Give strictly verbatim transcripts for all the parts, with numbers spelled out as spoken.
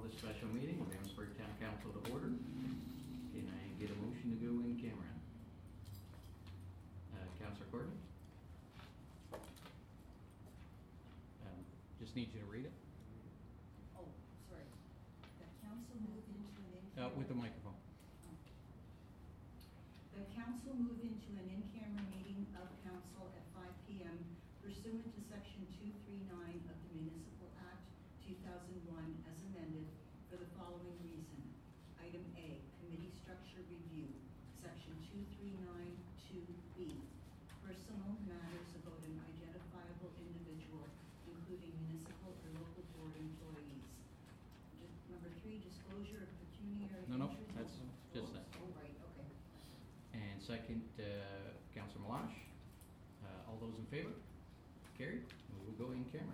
this special meeting of Amherstburg Town Council to order. Can I get a motion to go in camera? Uh, Councilor Courtney? Um, just need you to read it. Oh, sorry. The council move into an in-camera... Uh, with the microphone. Oh. The council move into an in-camera meeting of council at five P M pursuant to section two thirty-nine of the Municipal Act two thousand one as amended for the following reason. Item A, committee structure review, section two thirty-nine two B. Personal matters about an identifiable individual, including municipal or local board employees. Just, number three, disclosure of pecuniary No, no, interest. that's just that. Oh, right, okay. And second, uh, Councilor Malash. Uh, all those in favor? Carried. We will go in camera.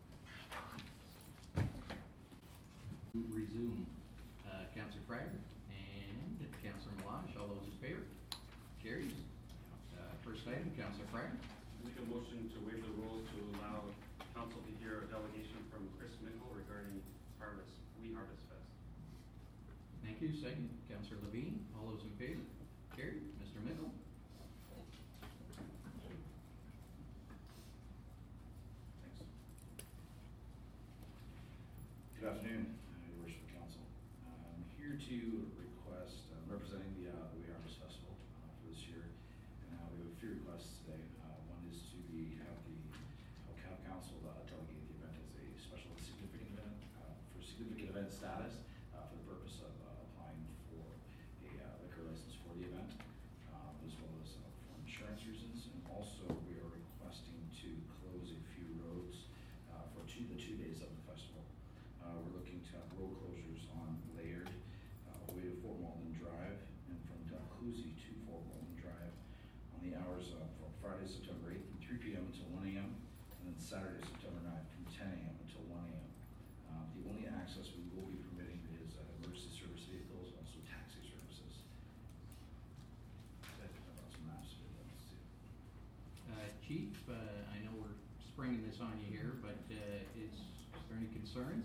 Resume. Uh, Councilor Fryer and Councilor Malash. All those in favor? Carried. Uh, first item, Councilor Fryer. Make a motion to waive the rules to allow council to hear a delegation from Chris Mickle regarding Harvest, We Harvest Fest. Thank you. Second, Councilor Levine. All those in favor? Carried. Mister Mickle. Thanks. Good afternoon, uh, Your Worship Council. I'm here to request, uh, representing the, uh, the We Harvest Festival uh, for this year. And uh, we have a few requests today. Uh, one is to be have the Cal Council uh, delegate the event as a special and significant event uh, for significant event status uh, for the purpose of uh, applying for a uh, liquor license for the event, um, as well as uh, for insurance reasons. And also, we are requesting to close a few roads uh, for two, the two days of the festival. Uh, we're looking to have road closures on Laird, uh, all the way to Fort Malden Drive, and from Dalhousie to Fort Malden Drive on the hours of from Friday, September eighth from three P M until one A M, and then Saturday, September ninth from ten A M until one A M Uh, the only access we will be permitting is uh, emergency service vehicles, also taxi services. About some maps here, let's see. Uh, Chief, uh, I know we're springing this on you here, but uh, is, is there any concerns?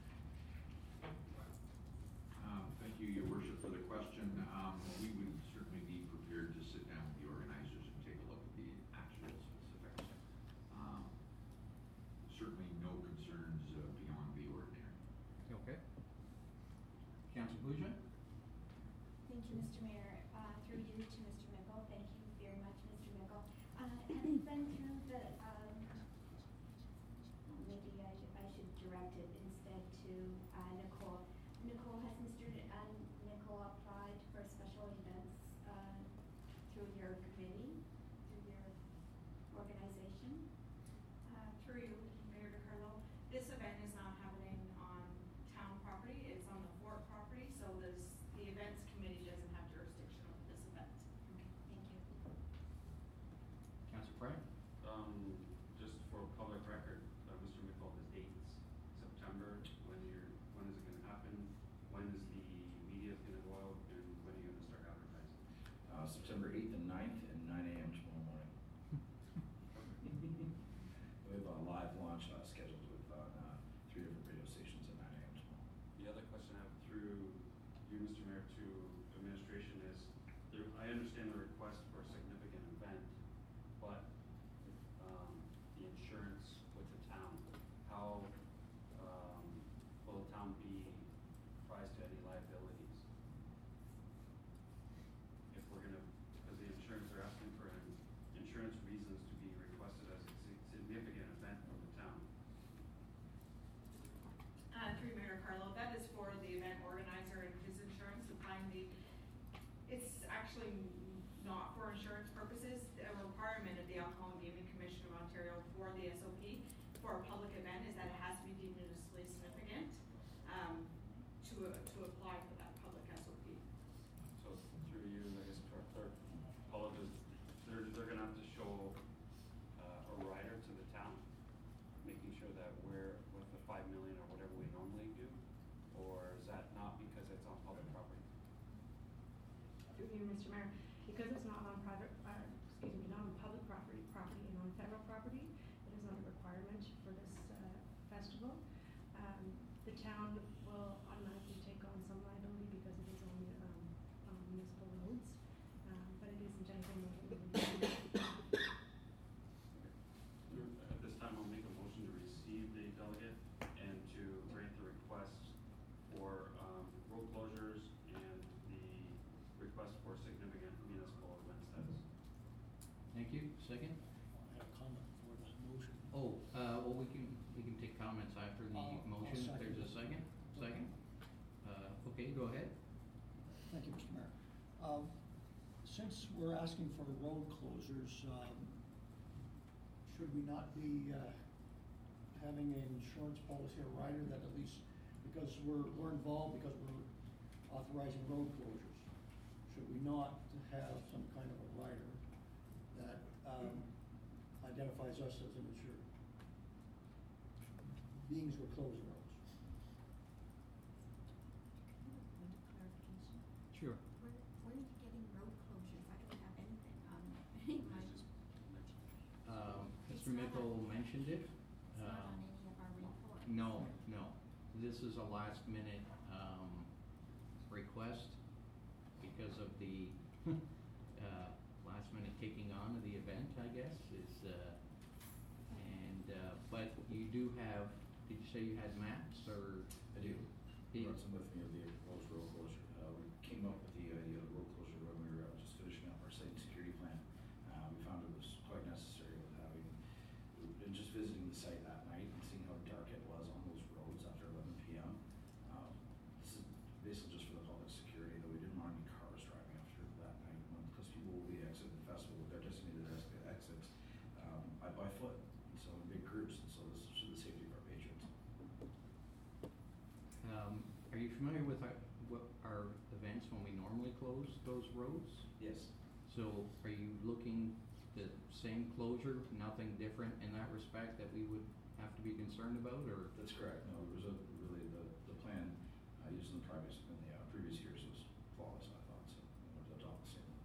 Um, Thank you, Your Worship, for the question. Um, we would certainly be prepared to sit down with the organizers and take a look at the actual specifics. Um, certainly no concerns uh, beyond the ordinary. Okay. Councilor Boucher? Thank you, Mister Mayor. Uh, through you to Mister Mickle. Thank you very much, Mister Mickle. Uh, having been through the, um, maybe I should, I should direct it instead to uh, Nicole. Nicole, has Mister Um, Mickle applied for special events uh, through your committee, through your organization? Uh, through you, Mayor DiCarlo, this event is not happening on town property, it's on the Fort property, so this, the events committee doesn't have jurisdiction over this event. Okay, thank you. Councilor Fryer? Um, just for public record, uh, Mister Mickle has dates. September, when you're, when is it gonna happen? When is the media gonna go out, and when are you gonna start advertising? Uh, September eighth and ninth and nine A M tomorrow morning. We have a live launch uh, scheduled with uh, uh, three different radio stations at nine A M tomorrow. The other question I have through you, Mister Mayor, to administration is, there, I understand the request for a significant event, but um, the insurance with the town, how um, will the town be apprised to any liabilities? If we're gonna, because the insurance, they're asking for an insurance reasons to be requested as a significant event for the town. Uh, through Mayor DiCarlo, that is for the event organizer and his insurance, applying the, it's actually not for insurance purposes. A requirement of the Alcohol and Gaming Commission of Ontario for the S O P for a public event is that it has to be deemed municipally significant um, to, to apply for that public S O P. So through you, I guess, to our clerk, all of this, they're, they're gonna have to show uh, a rider to the town, making sure that we're with the five million or whatever we normally do, or is that not because it's on public property? Through you, Mister Mayor, because it's not on private, uh, excuse me, not on public property, property and on federal property, it is not a requirement for this uh, festival. Um, the town will second? I had a comment for the motion. Oh, uh, well, we can, we can take comments after the I'll- I'll motion, if second there's a it. second, second? Uh, okay, go ahead. Thank you, Mister Mayor. Um, Since we're asking for road closures, um, should we not be uh, having an insurance policy or rider that at least, because we're, we're involved because we're authorizing road closures, should we not have some kind of a rider that um, identifies us as an insured? Beings we're closing roads. Point of clarification, Sure. where, where are you getting road closures? I don't have anything on my. Um, It's Mister not Mickle on- mentioned it. It's not Um, on any of our reports. No, no. This is a last minute, um, request because of the, uh, last minute taking on of the event, I guess, is, uh, and, uh, but you do have, did you say you had maps or? I do. I You- brought some with me of the proposed road closure. Uh, we came up with the idea of road closure when we were uh, just finishing up our site and security plan. Uh, we found it was quite necessary with having, and just visiting the site that night and seeing how dark it was on those roads after eleven P M. Um, this is basically just for the public security, though we didn't want any cars driving after that night, because people will be exiting the festival with their designated ex- exits, um, by, by foot, and so in big groups, and so this is for the safety of our patrons. Um, are you familiar with our, what our events when we normally close those roads? Yes. So are you looking the same closure, nothing different in that respect that we would have to be concerned about, or? That's correct. No, it was a, really the, the plan, uh, used in the previous, in the, uh, previous years was flawless, I thought, so we wanted to adopt the same.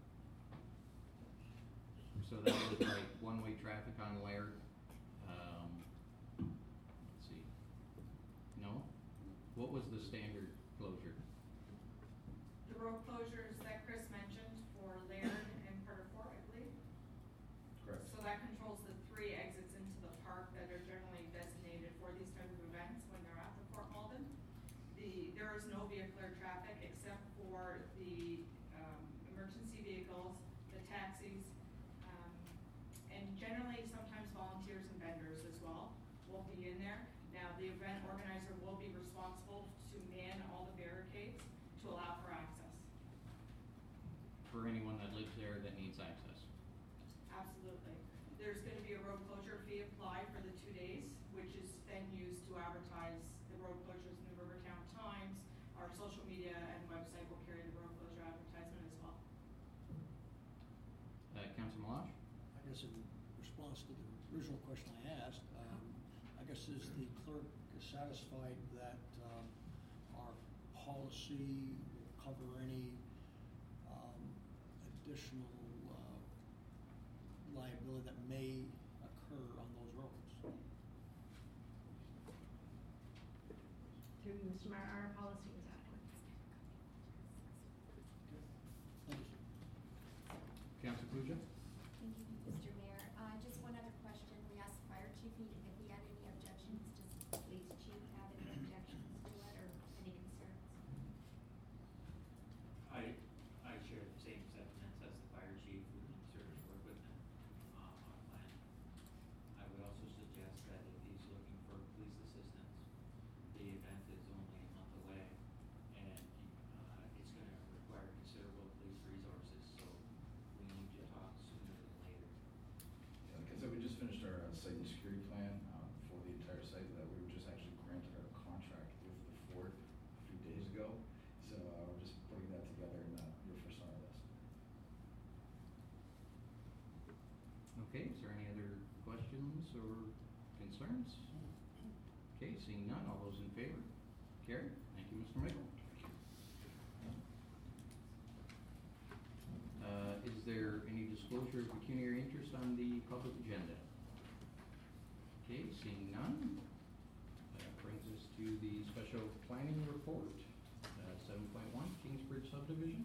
So that was like one-way traffic on Laird, um, let's see, no? What was the standard closure? The road closures that Chris mentioned for Laird and Carter Ford, I believe. Correct. So that controls the three exits into the park that are generally designated for these type of events when they're at the Fort Malden. The, there is no vehicular traffic except for the, um, emergency vehicles, the taxis, um, and generally sometimes volunteers and vendors as well will be in there. Now, the event organizer will be responsible to man all the barricades to allow for access. For anyone that lives there that needs access? Absolutely. There's gonna be a road closure fee applied for the two days, which is then used to advertise the road closures in the Rivertown Times. Our social media and website will carry the road closure advertisement as well. Uh, Councilor Meloche? I guess in response to the original question I asked, um, I guess is the clerk satisfied that, um, our policy will cover any, um, additional, uh, liability that may occur on those roads? Through you, Mister Mayor, our policy is adequate. Thank you, sir. Councilor Puja? Thank you, Mister Mayor. Uh, just one other question. We asked the fire chief if he had any objections. Does the police chief have any objections to it or any concerns? I, I share the same sentiments as the fire chief. We can certainly work with him, um, on a plan. I would also suggest that if he's looking for police assistance, the event is only a month away, and, uh, it's gonna require considerable police resources, so we need to talk sooner than later. Yeah, like I said, we just finished our uh, site and security plan, um, for the entire site, that we were just actually granted our contract with the Fort a few days ago. So, uh, we're just putting that together and, uh, you're first on our list. Okay, is there any other questions or concerns? Okay, seeing none, all those in favor? Carried. Thank you, Mister Mickle. Uh, is there any disclosure of pecuniary interest on the public agenda? Okay, seeing none, that brings us to the special planning report, uh, seven point one, Kingsbridge subdivision.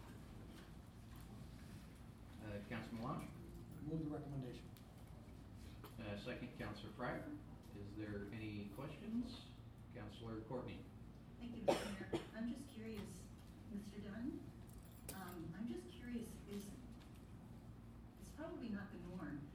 Uh, Councilor Meloche? Move the recommendation. Uh, second, Councilor Fryer. Is there any questions? Councilor Courtney? Thank you, Mister Mayor. I'm just curious, Mister Dunn, um, I'm just curious, is, it's probably not the norm,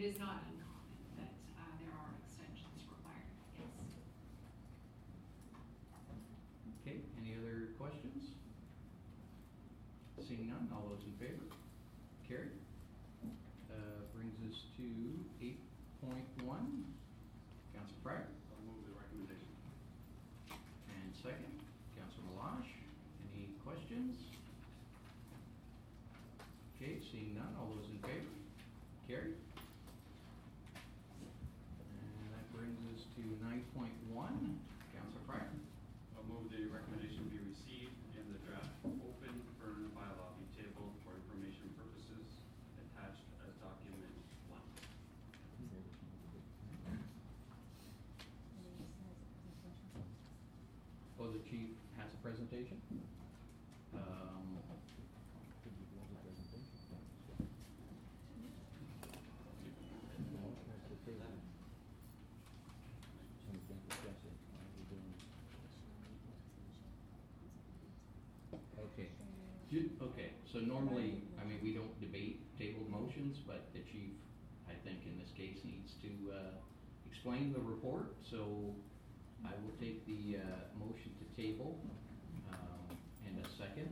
is not uncommon that, uh, there are extensions required, yes. Okay, any other questions? Seeing none, all those in favor? Carried. Uh, brings us to eight point one. Council Fryer, I'll move the recommendation. and second, Council Malash. Any questions? Okay, seeing none, all those in favor? Carried. And that brings us to nine point one. Council Fryer. I'll move the recommendation be received and the draft open burn bylaw be tabled for information purposes attached as document one. Oh, the chief has a presentation? Um, Okay, Ju- okay, so normally, I mean, we don't debate tabled motions, but the chief, I think in this case, needs to, uh, explain the report, so I will take the, uh, motion to table, um, in a second.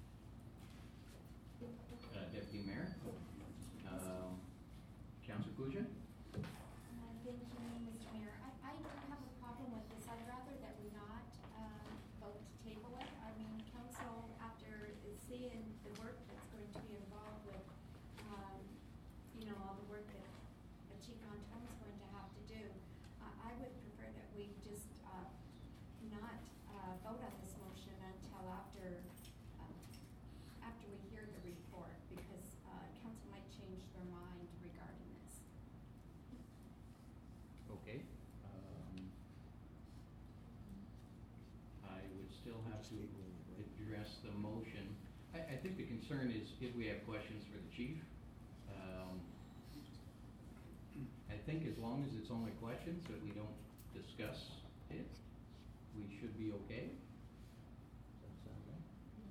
Uh, Deputy Mayor, um, Councilor Kujan? Uh, Thank you, Mister Mayor. I, I don't have a problem with this. I'd rather that we not, um, vote to table it. I mean, council, after seeing the work that's going to be involved with, um, you know, all the work that that Chief Antone's going to have to do, uh, I would prefer that we just, uh, not, uh, vote on this motion until after, um, after we hear the report, because, uh, council might change their mind regarding this. Okay, um, I would still have to address the motion. I, I think the concern is if we have questions for the chief. Um, I think as long as it's only questions, that we don't discuss it, we should be okay. Does that sound right?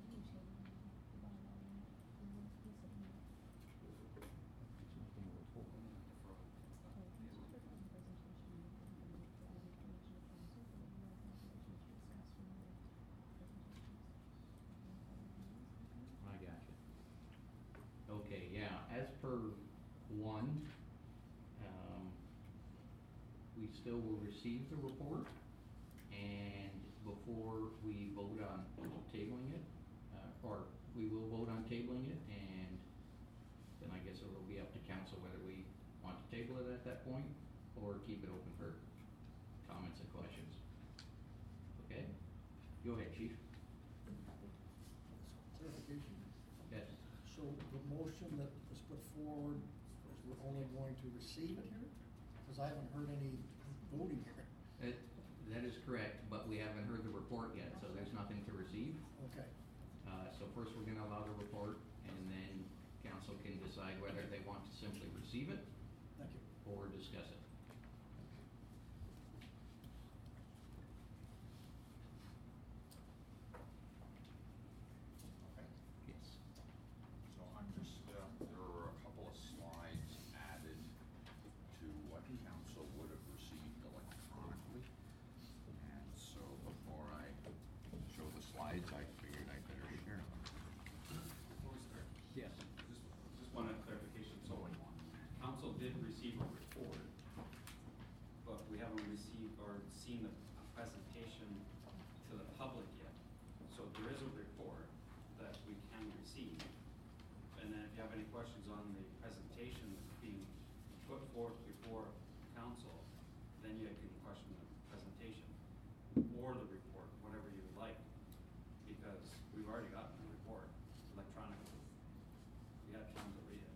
I got you. Okay, yeah, as per one, um, we still will receive the report, and before we vote on tabling it, uh, or we will vote on tabling it, and then I guess it will be up to council whether we want to table it at that point, or keep it open for comments and questions. Okay? Go ahead, chief. Clarification. Yes. So the motion that was put forward is we're only going to receive it here? Because I haven't heard any voting here. That, that is correct, but we haven't heard the report yet, so there's nothing to receive. Okay. Uh, so first we're gonna allow the report, and then council can decide whether they want to simply receive it Thank you. or discuss it. Okay. Yes. So I'm just, uh, there were a couple of slides added to what council would have received electronically. And so before I show the slides, I figured I better share them. Before we start, Yes. just, just one clarification, so council did receive a report, but we haven't received or seen the presentation to the public yet. So there is a report that we can receive, and then if you have any questions on the presentation that's being put forth before council, then you can question the presentation or the report, whatever you would like, because we've already gotten the report electronically. We had time to read it.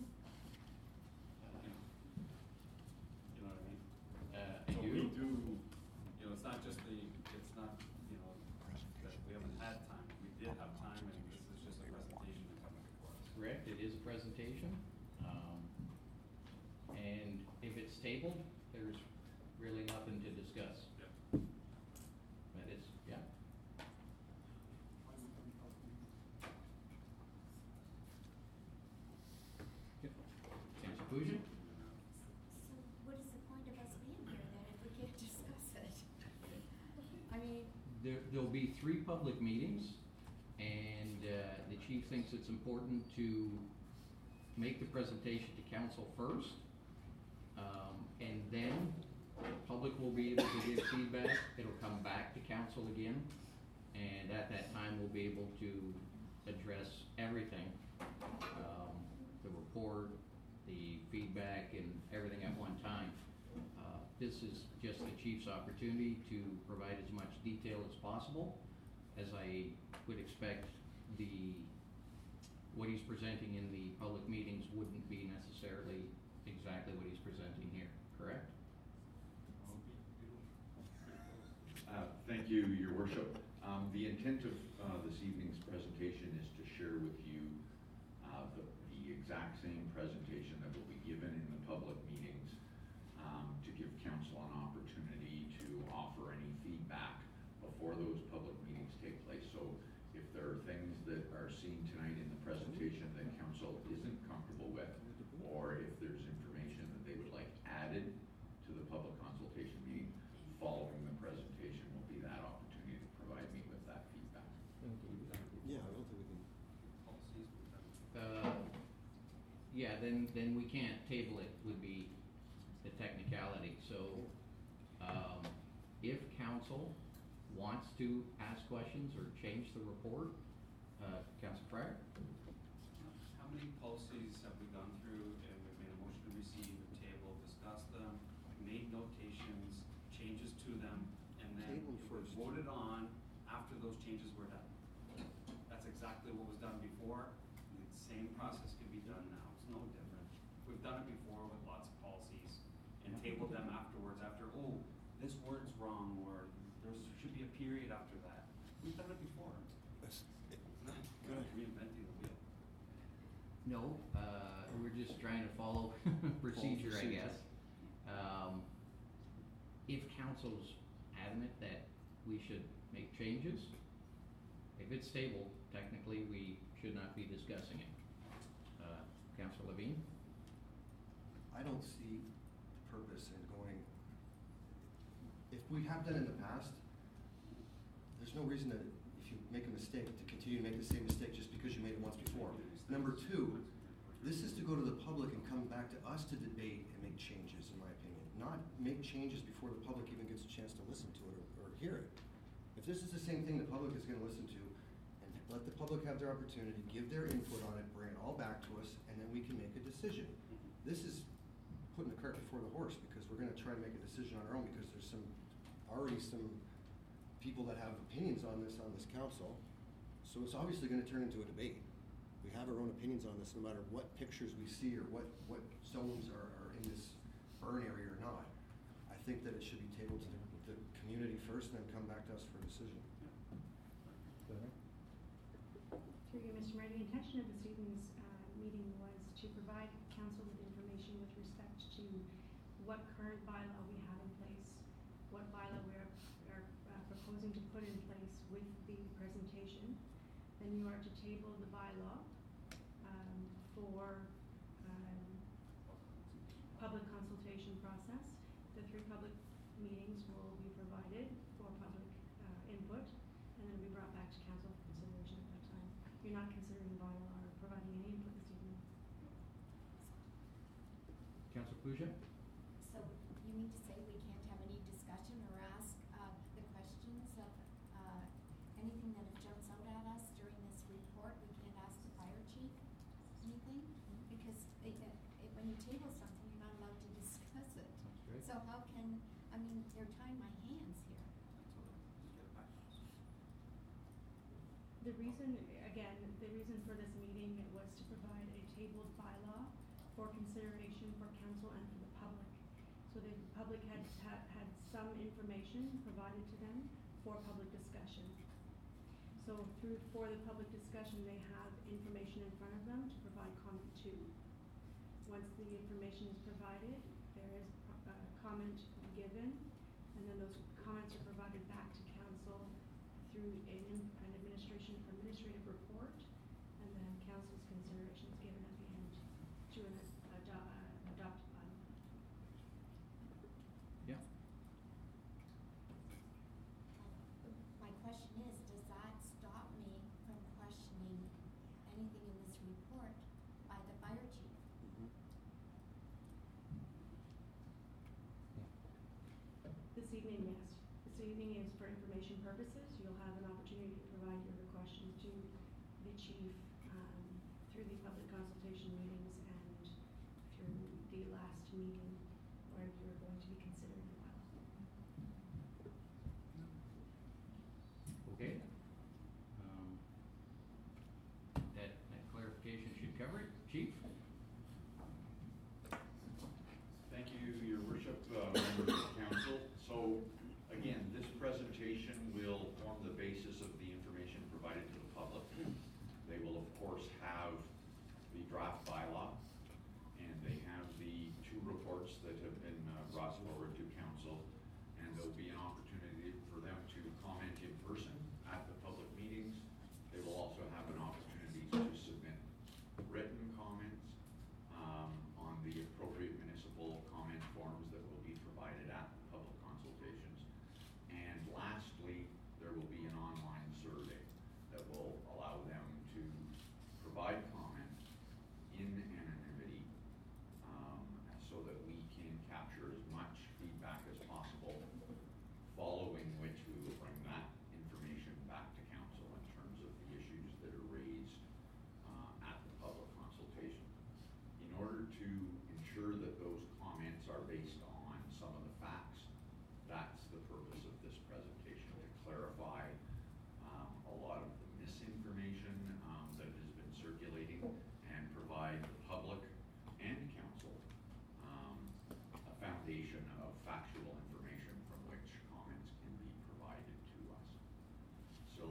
You know what I mean? Uh, So I we do. do, you know, it's not just the, it's not, you know, that we haven't had time. We did have time, and this is just a presentation that's coming before us. Correct, it is a presentation. Um, and if it's tabled, there's really nothing to discuss. Yep. That is, yeah. Yep. Councilor Pucci? there, there'll be three public meetings, and, uh, the chief thinks it's important to make the presentation to council first. Um, and then the public will be able to give feedback, it'll come back to council again, and at that time, we'll be able to address everything. Um, the report, the feedback, and everything at one time. Uh, This is just the chief's opportunity to provide as much detail as possible, as I would expect the, what he's presenting in the public meetings wouldn't be necessarily exactly what he's presenting here, correct? Uh, Thank you, Your Worship. Um, The intent of uh, this evening's presentation is to share with you uh, the the exact same presentation that will be given in the public meetings, um, to give council an opportunity to offer any feedback before those public meetings take place. So if there are things that are seen tonight in the presentation that council isn't comfortable with, or if there's information that they would like added to the public consultation meeting, following the presentation will be that opportunity to provide me with that feedback. Yeah, I don't think we can. Uh, yeah, then, then we can't table it, would be the technicality. So, um, if council wants to ask questions or change the report, uh, Councilor Fryer? How many policies have we gone through and we've made a motion to receive, table, discussed them, made notations, changes to them, and then Table it was first. voted on after those changes were done? That's exactly what was done before, and the same process can be done now, it's no different. We've done it before with lots of policies, and tabled them afterwards after, oh, this word's wrong, or there should be a period after that. We've done it before. That's- We're not we're not reinventing the wheel. No, uh, we're just trying to follow procedure, I procedure. guess. Um, if council's adamant that we should make changes, if it's stable, technically, we should not be discussing it. Uh, Councilor Levine? I don't see the purpose in going, if we have done in the past, there's no reason that if you make a mistake, to continue to make the same mistake just because you made it once before. Number two, this is to go to the public and come back to us to debate and make changes, in my opinion. Not make changes before the public even gets a chance to listen to it or, or hear it. If this is the same thing the public is gonna listen to, and let the public have their opportunity, give their input on it, bring it all back to us, and then we can make a decision. This is putting the cart before the horse, because we're gonna try to make a decision on our own, because there's some, already some people that have opinions on this, on this council. So it's obviously gonna turn into a debate. We have our own opinions on this, no matter what pictures we see or what, what zones are, are in this burn area or not. I think that it should be tabled to the, the community first, and then come back to us for a decision. Through you, Mister Mayor, the intention of this evening's uh, meeting was to provide council with information with respect to what current bylaw we have in place, what bylaw we are, are uh, proposing to put in place with the presentation. Then you are to table the bylaw um, for um, public consultation process. The three public meetings will be provided for public uh, input, and then it'll be brought back to council for consideration at that time. You're not considering the bylaw or providing any input this evening. Councilor Puja? So you mean to say we can't have any discussion or ask uh, the questions of uh, anything that jumps out at us during this report? We can't ask the fire chief anything? Because it, it, it, when you table something, you're not allowed to discuss it. That's great. So how can, I mean, they're tying my hands here. The reason, again, the reason for this meeting was to provide a tabled bylaw for consideration for council and for the public. So the public had, had, had some information provided to them for public discussion. So through, for the public discussion, they have information in front of them to provide comment to. Once the information is provided, there is uh, comment given, and then those comments are provided back to council through an, an administration, administrative report, and then council's consideration is given at the end to an ado- uh, adopted bylaw. Yeah. My This evening, yes. This evening is for information purposes. You'll have an opportunity to provide your questions to the chief um, through the public consultation meetings and through the last meeting where you're going to be considering the bylaw. Okay. Um, That, that clarification should cover it. Chief? Thank you, your worship, uh, members of the council. So, again, this presentation will form the basis of the information provided to the public. They will, of course, have the draft bylaw, and they have the two reports that have been uh, brought forward to council, and there'll be an opportunity for them to comment in person at the public meetings. They will also have an opportunity to submit written comments um, on the appropriate municipal comment forms that will be provided at the public consultations. And lastly, there will be an online survey that will allow them to provide comment in anonymity um, so that we can capture as much feedback as possible, following which we will bring that information back to council in terms of the issues that are raised uh, at the public consultation. In order to ensure that those comments are based on some of the facts, that's the purpose of this presentation, to clarify um, a lot of the misinformation um, that has been circulating and provide the public and council um, a foundation of factual information from which comments can be provided to us. So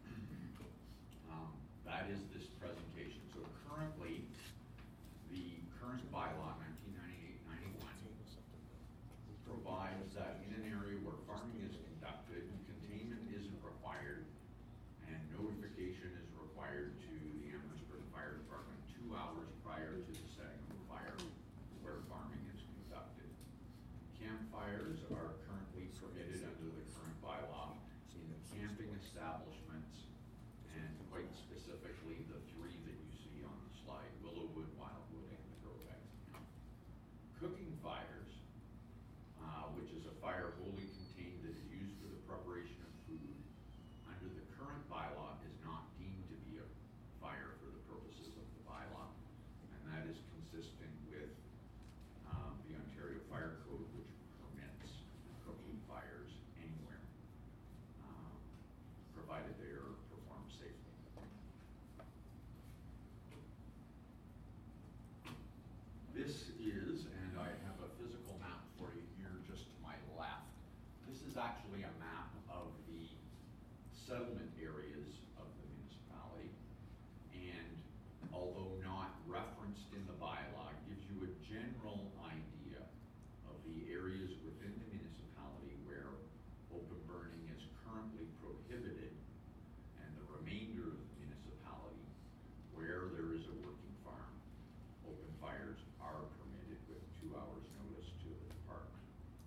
um, that is this presentation. So currently, the current bylaw, nineteen ninety-eight ninety-one, provides that in an area where farming is conducted, containment isn't required, and notification is required to the Amherstburg Fire Department two hours prior to the setting of the fire where farming is conducted. Campfires are currently permitted under the current bylaw in camping establishments, and quite specifically the three that you see on the slide: Willowwood, Wildwood, and the Grow Beds. Cooking fires, uh, which is a fire wholly contained that is used for the preparation of food, under the current bylaw is not deemed to be a fire for the purposes of the bylaw, and that is consistent with um, the Ontario Fire Code, which permits cooking fires anywhere, um, provided they are performed safely. This is, and I have a physical map for you here just to my left. This is actually a map of the settlement areas of the municipality, and although not referenced in the bylaw, gives you a general idea of the areas within the municipality where open burning is currently prohibited, and the remainder of the municipality where there is a working farm, open fires are permitted with two hours notice to the department.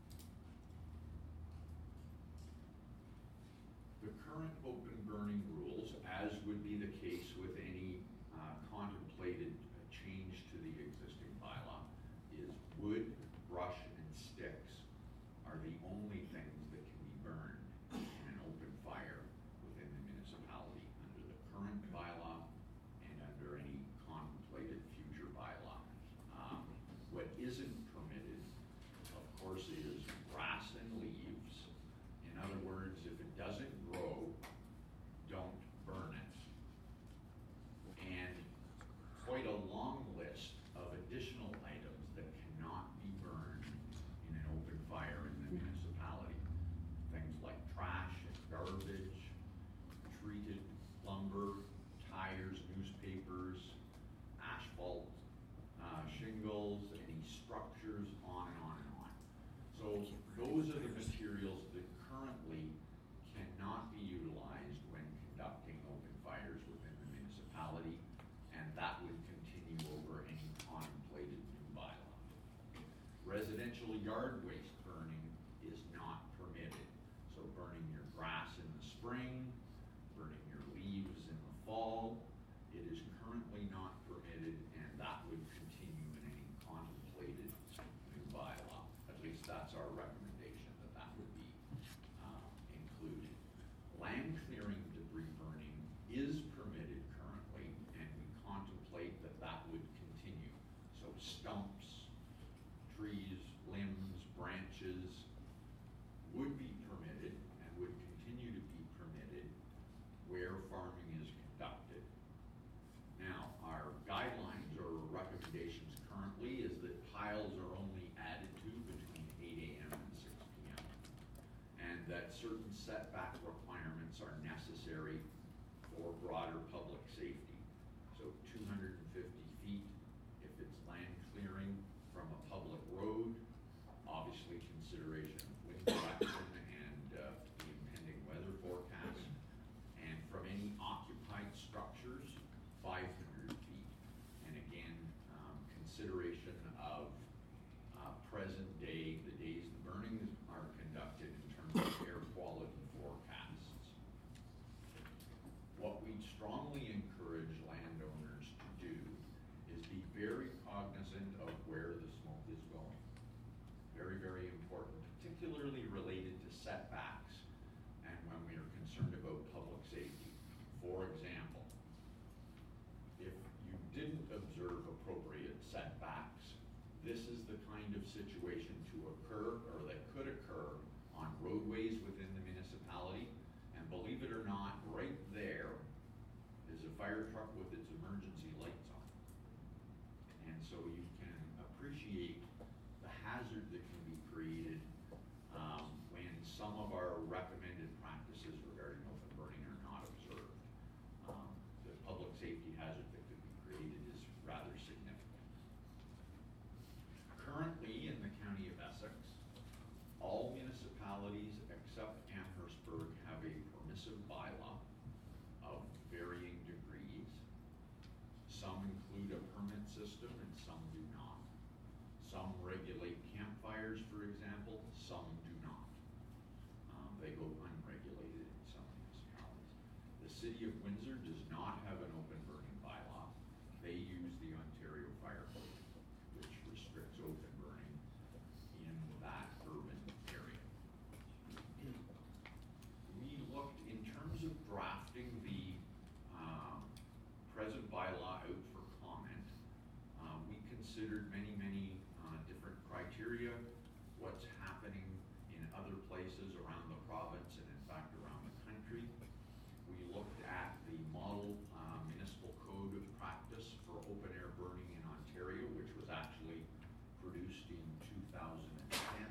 The current open burning rules, as would be the case with any uh, contemplated change to the existing bylaw, is wood, brush, and sticks are the only things that can be burned in an open fire within the municipality under the current bylaw and under any contemplated future bylaw. Um, what isn't permitted, of course, is grass and leaves. In other words, if it doesn't grow, don't burn it. And quite a that certain setback requirements are necessary for broader public safety. So two hundred fifty feet if it's land clearing from a public road, obviously consideration of wind direction and uh, the impending weather forecast, and from any occupied structures, five hundred feet. And again, um, consideration of uh, present day, the days the burnings are conducted in terms of air quality forecasts. What we strongly encourage landowners to do is be very cognizant of where the smoke is going. Very, very important, particularly related to setbacks and when we are concerned about public safety. For example, if you didn't observe appropriate setbacks, this is the kind of situation to occur, or that could occur, on roadways within the municipality. And believe it or not, right there is a fire truck with its emergency lights on. And so you can appreciate the hazard that can be created um, when some of our recommended practices regarding open burning are not observed. Um, the public safety hazard that could be created is rather significant. Currently, in the county of Essex, all municipalities except Amherstburg have a permissive bylaw of varying degrees. Some include a permit system and some do not. Some regulate campfires, for example, some do not. Um, they go unregulated in some municipalities. The city of Windsor does not have an open burning bylaw. They use the Ontario Fire Code, which restricts open burning in that urban area. We looked, in terms of drafting the um, present bylaw out for comment, um, we considered many, many uh, different criteria, what's happening in other places around the province and in fact around the country. We looked at the model uh, municipal code of practice for open air burning in Ontario, which was actually produced in two thousand ten.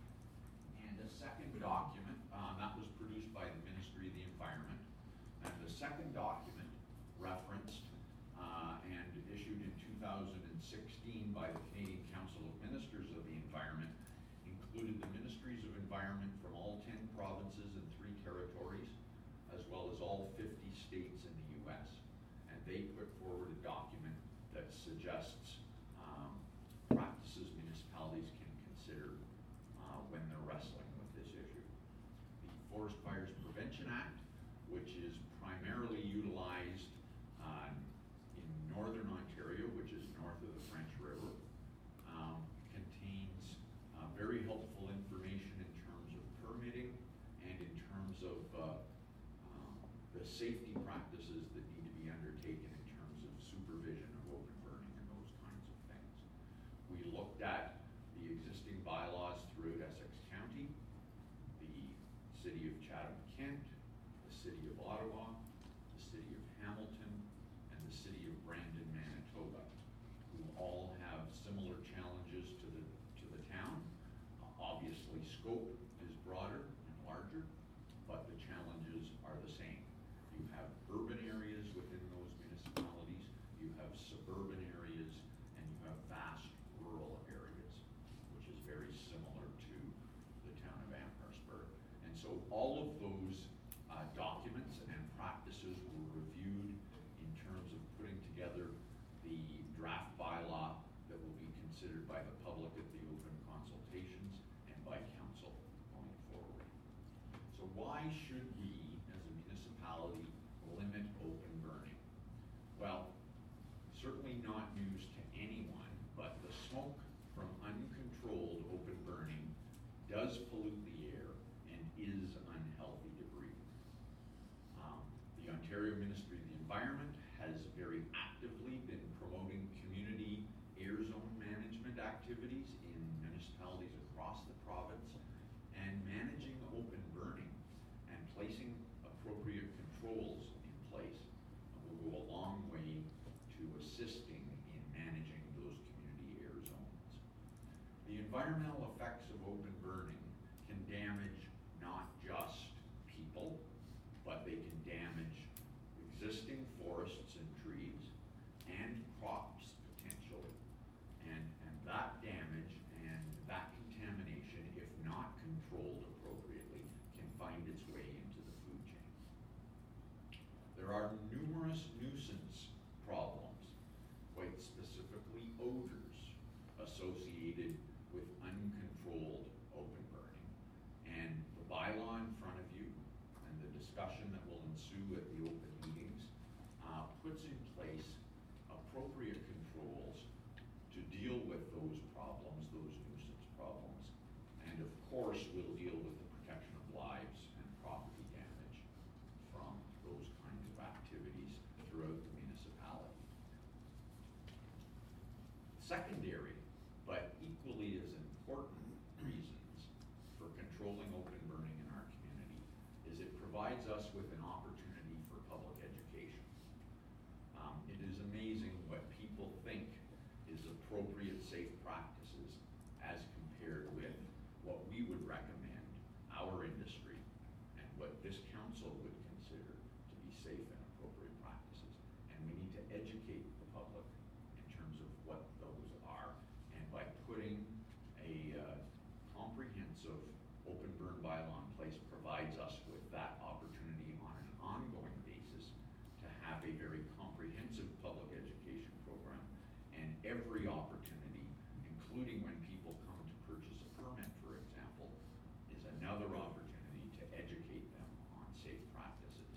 And a second document, uh, that was produced by the Ministry of the Environment. And the second document referenced uh, and issued in two thousand sixteen by the Canadian Council of Ministers of the Environment included the Ministries of Environment from all ten provinces and three territories, as well as all fifty states in the U S. And they put forward a document that suggests um, practices municipalities can consider uh, when they're wrestling with this issue. The Forest Fires Prevention Act, which is primarily utilized uh, in northern Ontario, which is north of the French River, um, contains uh, very helpful information in terms of permitting and in terms of uh, um, the safety practices that need to be undertaken in terms of supervision of open burning and those kinds of things. We looked at the existing bylaws throughout Essex County, the city of Chatham-Kent, the city of Ottawa, the city of Hamilton, and the city of Brandon, Manitoba, who all have similar challenges to the to the town. Uh, obviously, scope is broader and larger, but the challenges are the same. You have urban areas within those municipalities, you have suburban areas, and you have vast rural areas, which is very similar to the town of Amherstburg. And so all of those uh, documents and practices were reviewed in terms of putting together the draft bylaw that will be considered by the public at the open consultations and by council going forward. So why should we, as a municipality, limit open burning? Well, certainly not news to anyone, but the smoke from uncontrolled open burning does pollute the air and is unhealthy to breathe. Um, the Ontario Ministry of the Environment has very actively been promoting community air zone management activities in municipalities across the province, and managing open burning and placing appropriate controls in place will go a long way to assisting in managing those community air zones. The environmental effects of open burning discussion that will ensue at the open meetings, uh, puts in place appropriate controls to deal with those problems, those nuisance problems, and of course, we'll deal with the protection of lives and property damage from those kinds of activities throughout the municipality. Secondary, but equally as important reasons for controlling open burning in our community is it provides us with an opportunity for public education. Um, it is amazing what people think is appropriate safe practices as compared with what we would recommend our industry and what this council would consider to be safe and appropriate practices. And we need to educate the public in terms of what those are. And by putting a uh, comprehensive open burn bylaw in place provides us with that opportunity on an ongoing basis to have a very comprehensive public education program. And every opportunity, including when people come to purchase a permit, for example, is another opportunity to educate them on safe practices.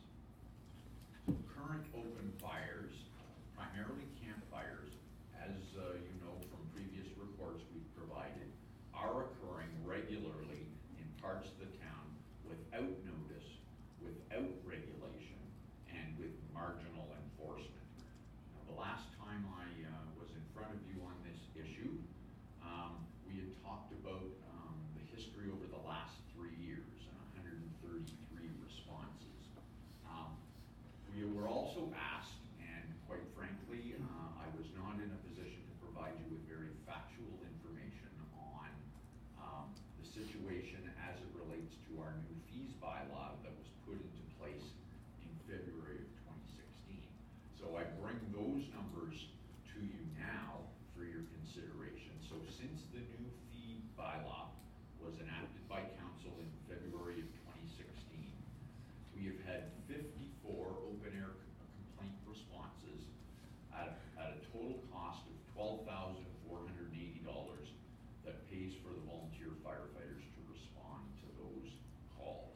So current open fires, primarily campfires, as uh, you know from previous reports we've provided, are occurring regularly in parts of the town without notice, without regulation, and with marginal enforcement. Now, the last time I uh, was in front of you on this issue, um, we had talked about um, the history over the last three years and one hundred thirty-three responses. Um, we were also asked, and quite frankly, uh, I was not in a position to provide you with very factual information on um, the situation as it relates to our new fees bylaw that was put into place in February of twenty sixteen. So I bring those numbers to you now for your consideration. So since the new fee bylaw was enacted by council in February of twenty sixteen, we have had fifty-four open air c- complaint responses at a, at a total cost of twelve thousand four hundred eighty dollars that pays for the volunteer firefighters to respond to those calls.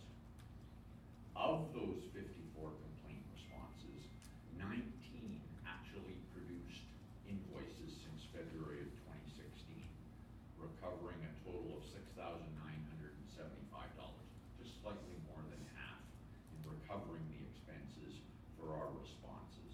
Of those fifty-four complaint responses, nineteen actually produced invoices since February of twenty sixteen, recovering a total of six thousand nine hundred seventy-five dollars, just slightly more than half in recovering the expenses for our responses.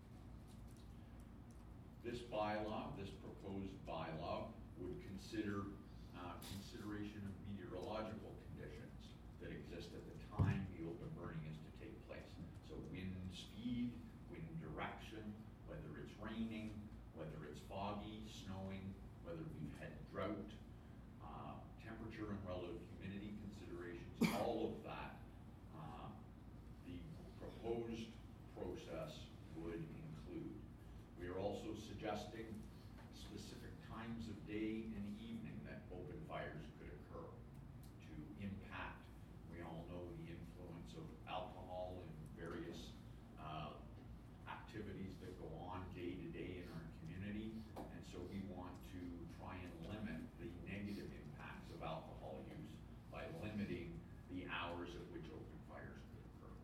This bylaw, this proposed bylaw, would consider uh, consideration of meteorological conditions that exist at the time the open burning is to take place. So wind speed, wind direction, whether it's raining, whether it's foggy, snowing, whether we've had drought, uh, temperature and relative humidity considerations, all of that, uh, the proposed process would include. We are also suggesting specific times of day and evening that open fires could occur to impact. We all know the influence of alcohol in various uh, activities that go on day to day in our community, and so we want to try and limit the negative impacts of alcohol use by limiting the hours at which open fires could occur.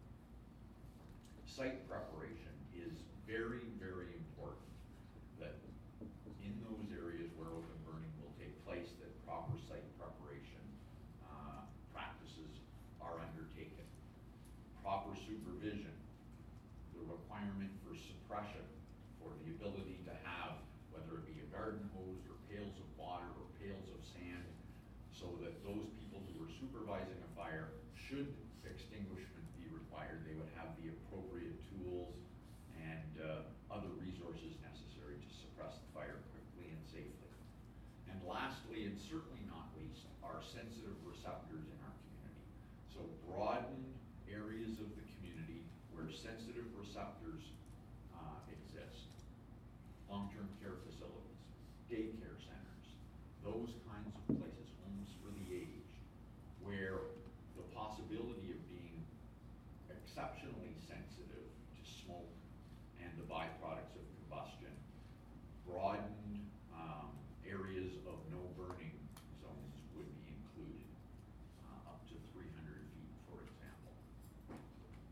Site preparation is very, very important that in those areas where open burning will take place, that proper site preparation uh, practices are undertaken. Proper supervision, the requirement for suppression, for the ability to have, whether it be a garden hose or pails of water or pails of sand, so that those people who are supervising a fire, should extinguishment be required, they would have the appropriate tools and uh, other resources necessary to suppress the fire quickly and safely. And lastly, and certainly not least, are sensitive receptors in our community. So broadened areas of the community where sensitive receptors uh, exist. Long-term care facilities, daycare centers, those kinds of places, homes for the aged, where the possibility of being exceptionally sensitive to smoke and the byproducts of combustion, broadened um, areas of no burning zones would be included, uh, up to three hundred feet, for example.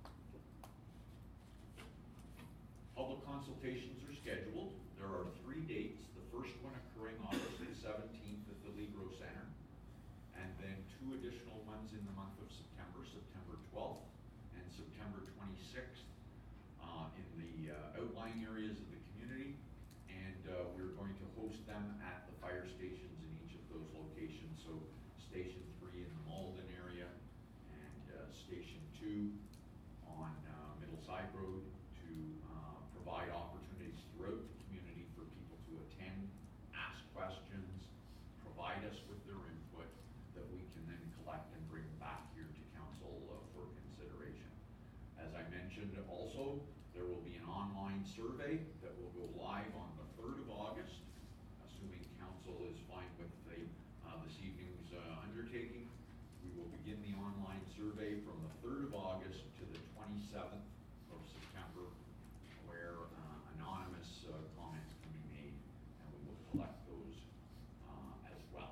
consultations are scheduled. There are three dates, the first one occurring August the seventeenth at the Ligro Center, and then two additional ones in the month of September, September twelfth and September twenty-sixth, uh, in the uh, outlying areas of the community. And uh, we're going to host them at the fire stations in each of those locations. So Station three in the Malden area, and uh, Station two on uh, Middleside Road, to uh, provide opportunities throughout the community for people to attend, ask questions, provide us with their input that we can then collect and bring back here to council uh, for consideration. As I mentioned also, there will be an online survey that will go live on the third of August, assuming council is fine with the, uh, this evening's uh, undertaking. We will begin the online survey from the third of August to the twenty-seventh of September, where uh, anonymous uh, comments can be made, and we will collect those uh, as well.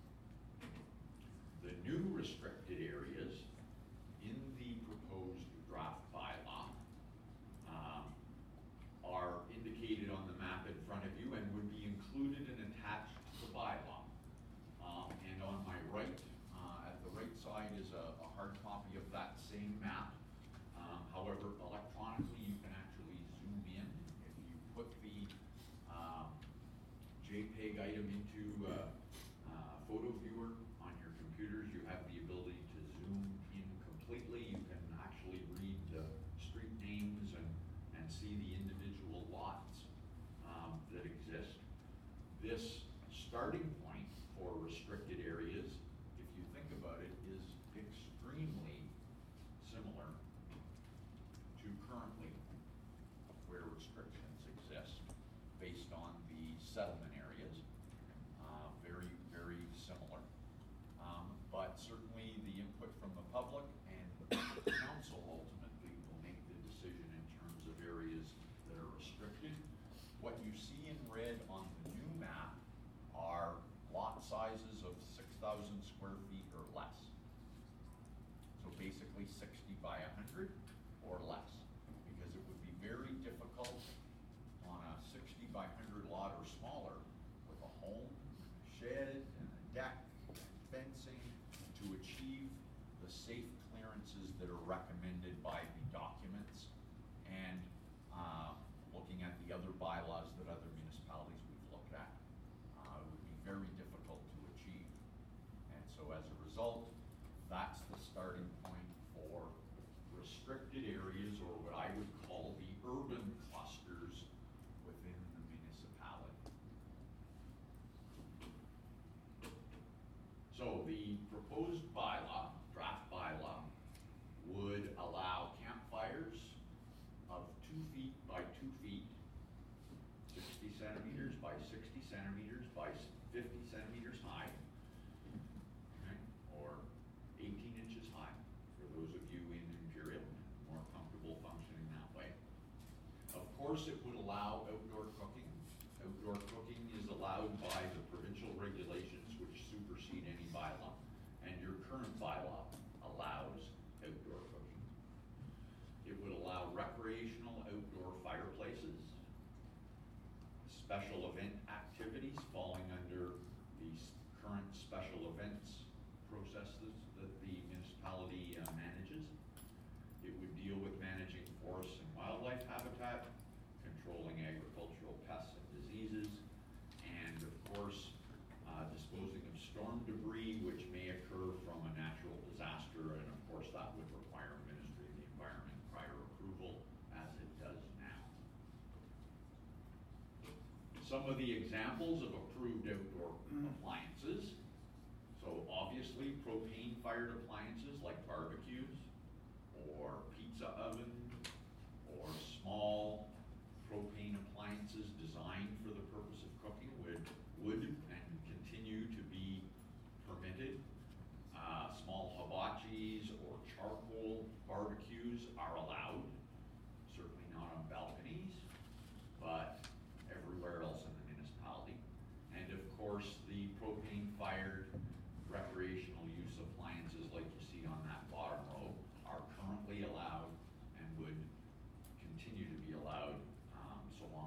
The new restricted areas in the proposed draft bylaw um, are indicated on the map in front of you and would be included and attached to the bylaw. Um, and on my right, uh, at the right side is a, a hard copy of that same map. Um, however, electronically you can actually zoom in. If you put the um, JPEG item into uh, uh, photo viewer on your computers, you have the ability to zoom in completely. You can actually read the street names and, and see the individual lots um, that exist. This starting point for restricted areas, if you think about it, is extremely similar to currently where restrictions exist based on the settlement areas. Uh, very, very similar. Um, but certainly the input from the public and the council ultimately will make the decision in terms of areas that are restricted. What you see in red on the new map are lot sizes of six thousand square feet or less. So basically sixty by one hundred or less, because it would be very difficult on a sixty by one hundred lot or smaller with a home, shed, and a deck, and fencing, to achieve the safe clearances that are recommended by the documents, and uh, looking at the other bylaws that other municipalities we've looked at, uh, would be very difficult to achieve. And so as a result, that's the starting point for restricted areas, or what I would call the urban clusters within the municipality. So the proposed bylaw, draft bylaw, would allow campfires of two feet by two feet, sixty centimeters by sixty centimeters by fifty centimeters high, okay, or eighteen inches high, for those of you in Imperial, more comfortable functioning that way. Of course, it would allow outdoor cooking. Outdoor cooking is allowed by the provincial regulations, which supersede any bylaw, and your current bylaw allows outdoor cooking. It would allow recreational outdoor fireplaces, special event activities falling under the current special events processes that the municipality uh, manages. It would deal with managing forests and wildlife habitat, controlling agricultural pests and diseases, and of course, uh, disposing of storm debris which may occur from a natural disaster, and of course that would require Ministry of the Environment prior approval, as it does now. Some of the examples of approved outdoor appliances. So obviously propane fired appliances like barbecues, or pizza oven, or small propane appliances designed for the purpose of cooking would, would and continue to be permitted. Uh, small hibachis or charcoal barbecues are allowed, certainly not on balconies, but everywhere else in the municipality. And of course, the propane fired recreational use appliances like you see on that bottom row are currently allowed and would continue to be allowed um, so long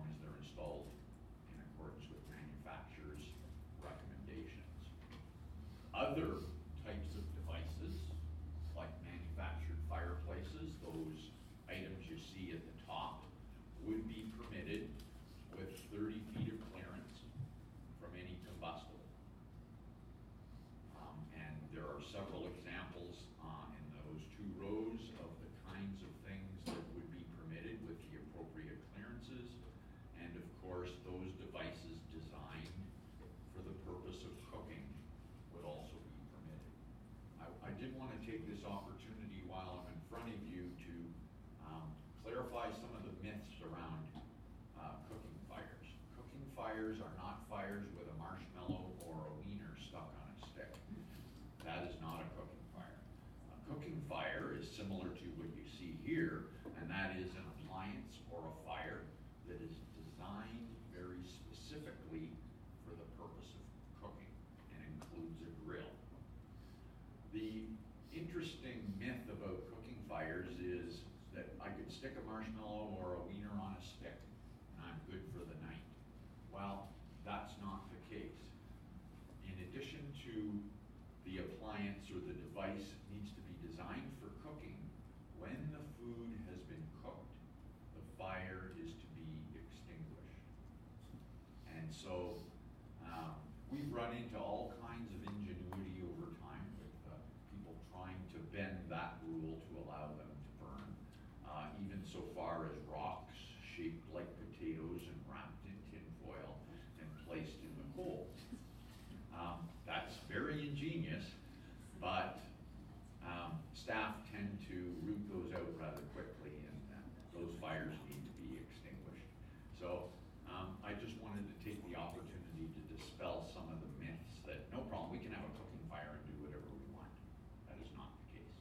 here, and that is an appliance or a fire that is designed very specifically for the purpose of cooking and includes a grill. The interesting myth about cooking fires is that I could stick a marshmallow or a wiener on a stick and I'm good for the night. Well, that's not the case. In addition to the appliance or the device needs to be designed for cooking, when the food has been cooked, the fire is to be extinguished. And so um, we've run into all kinds of ingenuity over time with uh, people trying to bend that rule to allow them to burn, uh, even so far as rocks shaped like potatoes and wrapped in tin foil and placed in the coals. Um, that's very ingenious, but um, staff tend to root those out rather quickly, and uh, those fires need to be extinguished. So um, I just wanted to take the opportunity to dispel some of the myths that no problem, we can have a cooking fire and do whatever we want. That is not the case.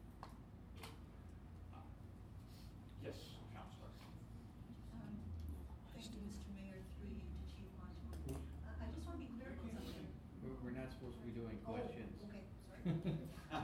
Uh, yes, Councillor. Um, Thank you, Mister Mayor, through you to Chief Montague. Uh, I just want to be clear about something. We're, we're not supposed to be doing Oh, questions. okay, sorry.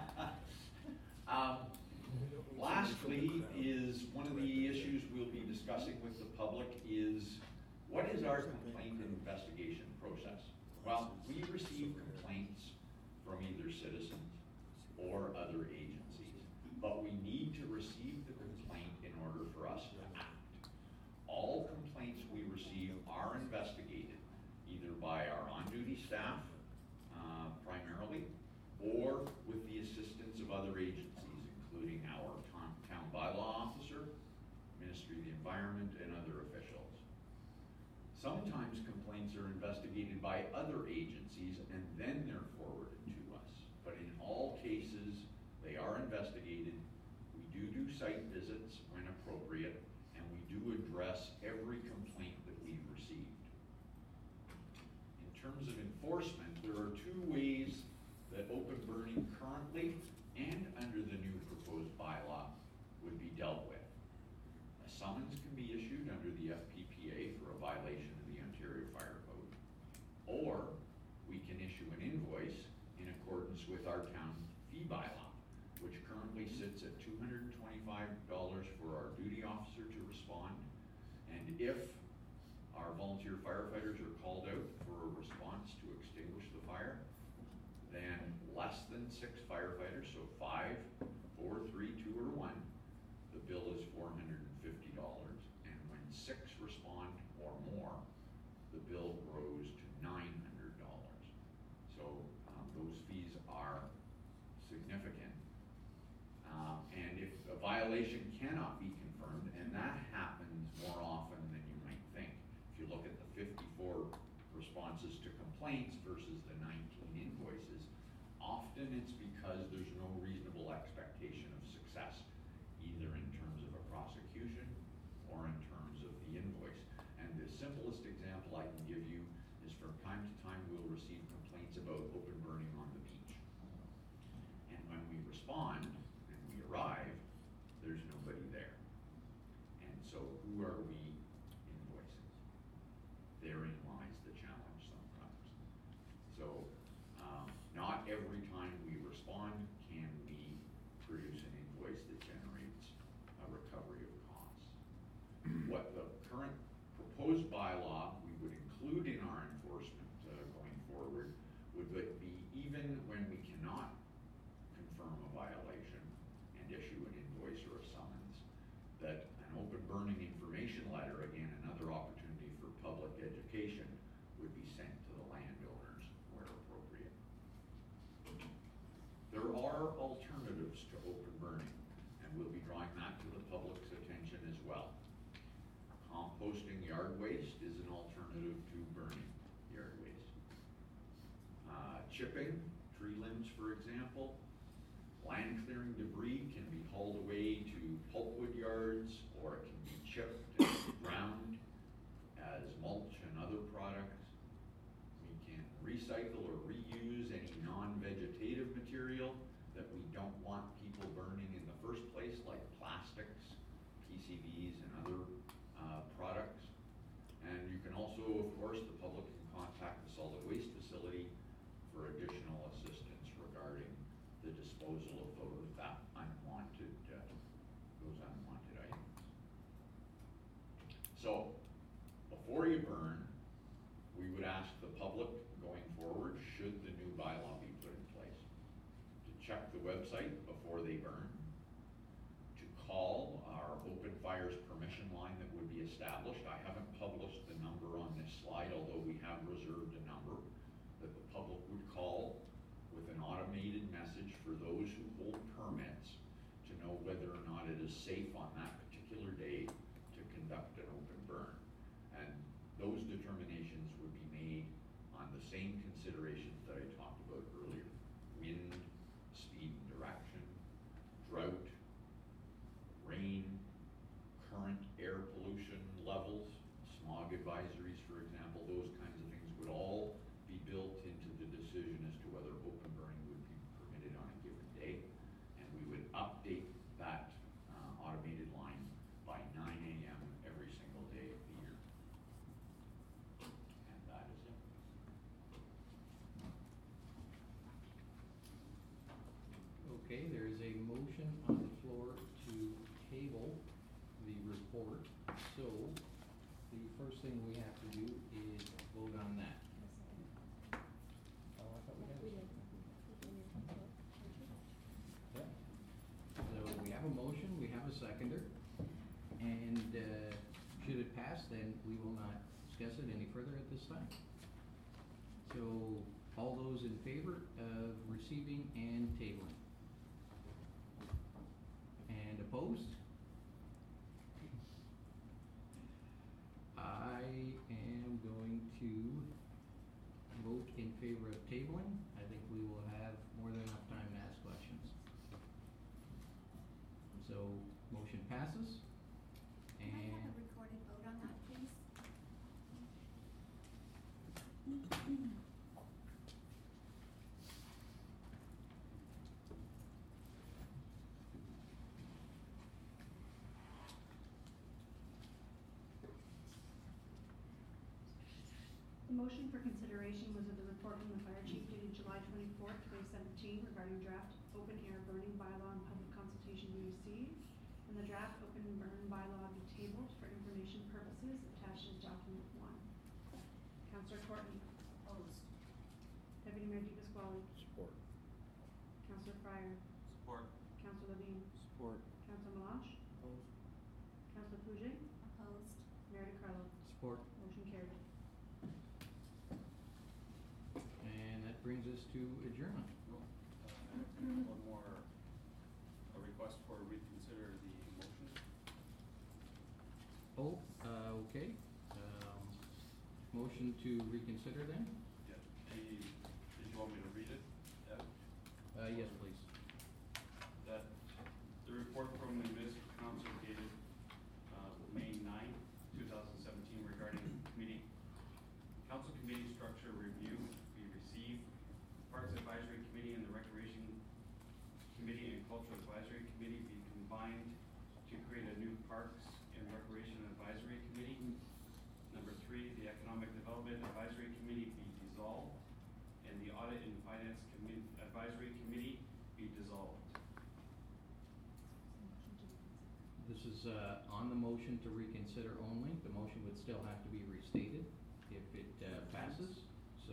Um, lastly is one of the issues we'll be discussing with the public is what is our complaint investigation process? Well, we receive complaints from either citizens or other agencies, but we need to receive the complaint in order for us to act. All complaints we receive are investigated either by our on-duty staff, uh, primarily, or with the assistance of other agencies, including our town, town bylaw officer, Ministry of the Environment, and other officials. Sometimes complaints are investigated by other agencies and then they're forwarded to us. But in all cases, they are investigated. We do do site visits when appropriate, and we do address every complaint that we've received. In terms of enforcement, there are two ways that open burning currently and under the new proposed bylaw would be dealt with. A summons can be issued under the F P P A for a violation of the Ontario Fire Code, or we can issue an invoice in accordance with our town fee bylaw, which currently sits at two hundred twenty-five dollars for our duty officer to respond, and if our volunteer firefighters are called out for a response to extinguish the fire, then less than six firefighters, so five, four, three, two, or one, the bill is four hundred fifty dollars. And when six respond or more, the bill grows to nine hundred dollars. So um, those fees are significant. Um, and if a violation cannot be confirmed, and that happens more often than you might think. If you look at the fifty-four responses to complaints versus the nineteen invoices, often it's because there's no reasonable expectation of success, either in terms of a prosecution or in terms of the invoice. And the simplest example I can give you is from time to time we'll receive complaints about open burning on the beach. And when we respond and we arrive, there's nobody there. And so who are we invoicing? Therein lies the challenge sometimes. So um, not every time we respond can we produce an invoice that generates a recovery of costs. What the current proposed bylaw we would include in our enforcement uh, going forward would be even when we cannot confirm a violation and issue an invoice or a summons, that an open burning information letter, again another opportunity for public education, would be sent to the landowners where appropriate. There are alternatives to open burning, and we'll be drawing that to the public's attention as well. Composting yard waste is an alternative to burning yard waste. Uh, chipping tree limbs, for example. Land clearing debris can be hauled away to pulpwood yards, or it can be chipped and ground as mulch and other products. We can recycle or reuse any non-vegetative material that we don't want people burning in the first place, like plastic C Vs and other uh, products. And you can also, of course, the public can contact the solid waste facility for additional assistance regarding the disposal of those that unwanted, uh, those unwanted items. So, before you burn, we would ask the public going forward, should the new bylaw be put in place, to check the website before they burn, to call our open fires permission line that would be established. I haven't published the number on this slide, although we have reserved a number that the public would call with an automated message for those who hold permits to know whether or not it is safe on that particular day to conduct an open burn. And those determinations would be made on the same considerations that I talked about earlier: wind, speed and direction, drought, rain, current air pollution levels, smog advisories, for example. Those kinds of things would all be built into the decision as to whether open burning would be permitted on a given day. And we would update that uh, automated line by nine A M every single day of the year. And that is it. Okay, there is a motion on the floor to table the report. So, the first thing we have to do is vote on that. Oh, I thought we had. Yeah. So we have a motion, we have a seconder, and uh, should it pass, then we will not discuss it any further at this time. So, all those in favor of receiving and tabling? And opposed? I am going to vote in favor of tabling. I think we will have more than enough time to ask questions. So, motion passes. Can I have And a recorded vote on that, please? The motion for consideration was of the report from the fire chief dated July twenty-fourth, twenty seventeen regarding draft open air burning bylaw and public consultation be received, and the draft open burn bylaw be tabled for information purposes attached as document one. Councillor Courtney. Opposed. Deputy Mayor DePasquale. Support. Councillor Fryer. Support. Councillor Levine. Support. Councillor Melange. Opposed. Councillor Pouget. Opposed? Mayor DeCarlo. support. Motion carried. And that brings us to adjournment. No, uh, one more, a request for reconsider the motion. Oh, uh, okay. Um, motion to reconsider then? Yeah. The, did you want me to read it? Ed? Uh, yes, please. That the report from the municipal council dated, uh, May ninth, two thousand seventeen regarding committee, council committee structure review be received. Parks Advisory Committee and the Recreation Committee and Cultural Advisory Committee be combined to create a new Parks and Recreation Advisory Committee. Number three, the Economic Development Advisory Committee be dissolved, and the Audit and Finance Committee, Advisory Committee be dissolved. This is, uh, on the motion to reconsider only. The motion would still have to be restated if it, uh, passes. So,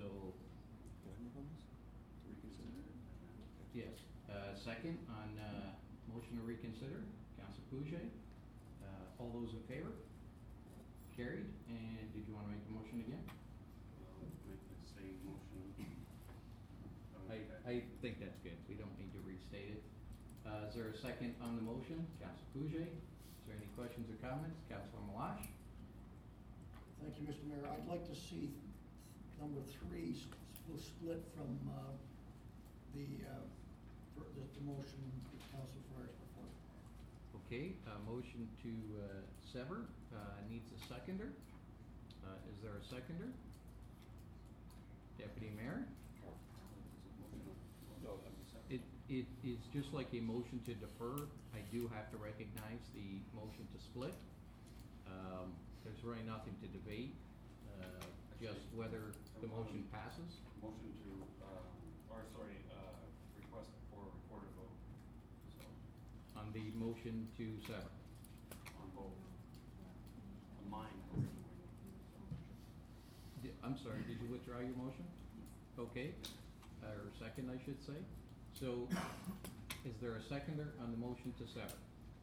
yes, uh, second on, uh, motion to reconsider, Councilor Pouget. Uh, all those in favor? Carried. And did you wanna make the motion again? Well, make the same motion. I, I think that's good. We don't need to restate it. Uh, is there a second on the motion? Councilor Pouget. Is there any questions or comments? Councilor Melange. Thank you, Mister Mayor. I'd like to see number three s- s- split from, uh, the, uh, fir- the, the motion that Council Fryer's proposed. Okay, uh, motion to, uh, sever, uh, needs a seconder. Uh, is there a seconder? Deputy Mayor? No, that'd be separate. It, it is just like a motion to defer. I do have to recognize the motion to split. Um, there's really nothing to debate, uh, just whether the motion passes. Motion to, um, or sorry, uh, request for a recorded vote, so, On the motion to sever. on both. On mine originally. Di- I'm sorry, did you withdraw your motion? Okay, uh, or second, I should say. So, is there a seconder on the motion to sever?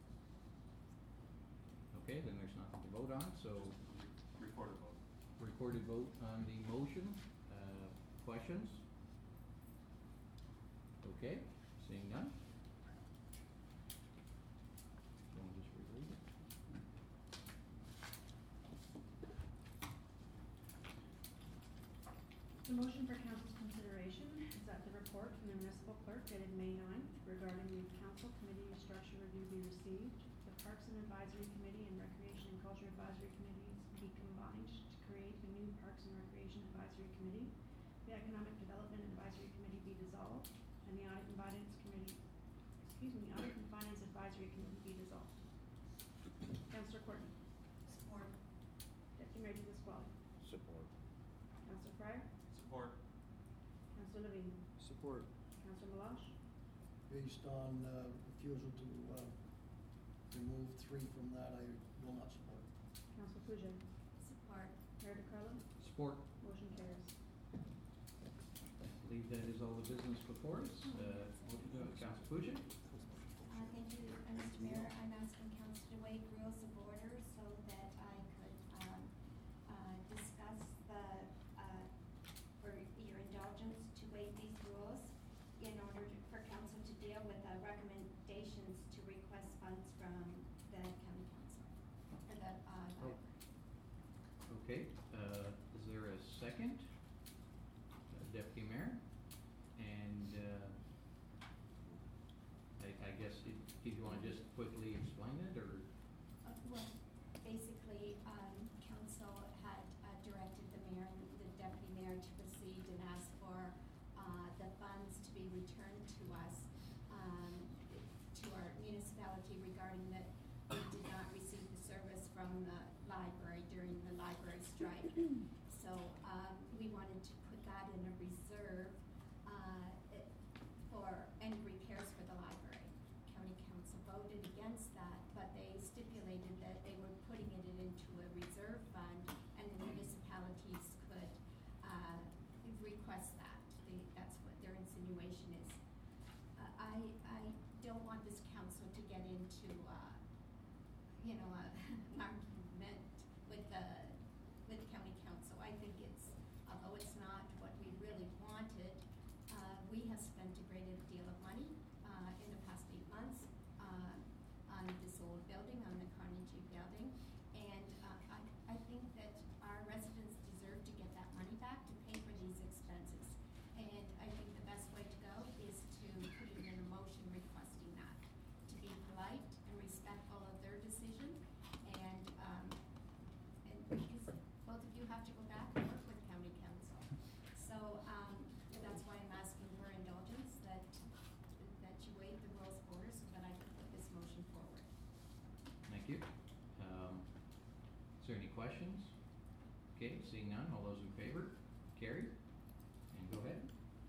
Okay, then there's nothing to vote on, so Recorded vote. recorded vote on the motion. Uh, questions? Okay, seeing none. So I'll just reread it. The motion for council's consideration is that the report from the municipal clerk dated May ninth regarding the council committee structure review be received. The Parks and Advisory Committee and Recreation and Culture Advisory Committees be combined to create a new Parks and Recreation Advisory Committee. The Economic Development Advisory Committee be dissolved, and the Audit and Finance Committee, excuse me, Audit and Finance Advisory Committee be dissolved. Councillor Courtney. Support. Deputy Mayor Dick-Pasquale. Support. Councillor Fryer. Support. Councillor Levine. Support. Councillor Malash. Based on uh, refusal to uh, remove three from that, I will not support. Councillor Pujol. Support. Mayor DeCarlo. Support. Motion carries. I believe that is all the business before us. Uh, Council Pucci? Uh, thank you, uh, Mister Mayor. I'm asking council to waive rules of order so that I could, um, uh, discuss the, uh, for your indulgence to waive these rules in order to, for council to deal with the recommendations to request funds from the county council, or the, uh, Oh. library. Okay, uh, is there a second? Uh, Deputy Mayor? And, uh, I, I guess, if, if you wanna just quickly explain it, or? Uh, Well, basically, um, council had uh, directed the mayor and the deputy mayor to proceed and ask for, uh, the funds to be returned to us, um, to our municipality regarding that we did not receive the service from the library during the library strike. So, um, we wanted to put that in a reserve, uh, it- for any repairs for the library. County council voted against that, but they stipulated that they were putting it into a reserve fund and the municipalities could, uh, request that. They, that's what their insinuation is. Uh, I, I don't want this council to get into, uh, you know, a, an argument with the, with the county council. I think it's, although it's not what we really wanted, uh, we have spent a great deal of money, uh, in the past eight months, uh, on this old building, on the Carnegie building. And, uh, I, I think that our residents deserve to get that money back to pay for these expenses. And I think the best way to go is to put it in a motion requesting that, to be polite and respectful of their decision. And, um, and because both of you have to go back and work with county council. So, um, that's why I'm asking for indulgence, that, that you waive the rules of order so that I can put this motion forward. Thank you. Um, is there any questions? Okay, seeing none, all those in favor? Carried? And go ahead.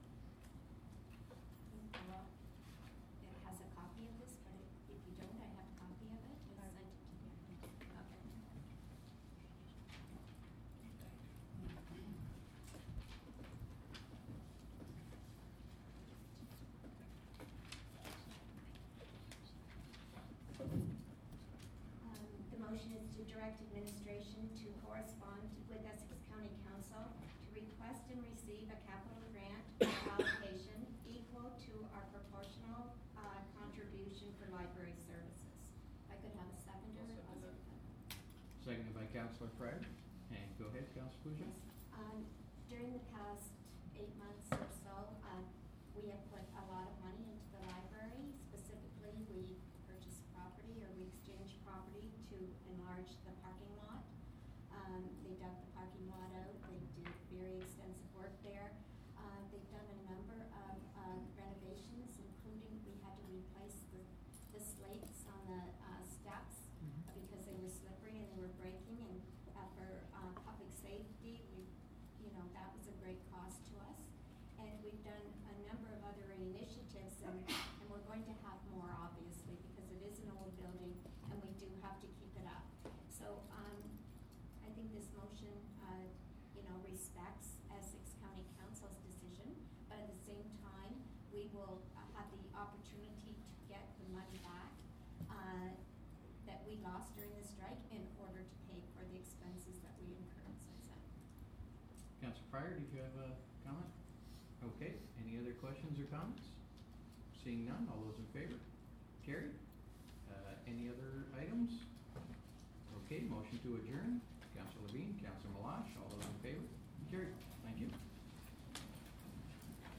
Well, it has a copy of this, but if, if you don't, I have a copy of it, I sent it to you. Okay. Um, the motion is to direct administration to correspond with Essex County Council to request and receive a capital grant allocation equal to our proportional, uh, contribution for library services. If I could have a seconder. I'll second that. Seconded by Councilor Fryer. And go ahead, Councilor Pucci. Yes, um, during the past eight months or so, uh, we have put a lot of money into the library. Specifically, we purchased property or we exchanged property to enlarge the parking lot. Um, they dug the parking lot out, they did very extensive work there. Uh, they've done a number of, uh, renovations, including respects Essex County Council's decision, but at the same time, we will uh, have the opportunity to get the money back uh, that we lost during the strike in order to pay for the expenses that we incurred since then. Councilor Pryor, did you have a comment? Okay, any other questions or comments? Seeing none, all those in favor? Carried. Uh, any other items? Okay, motion to adjourn. Councilor Levine, Councilor Malash, all those in favor? Carried. Thank you.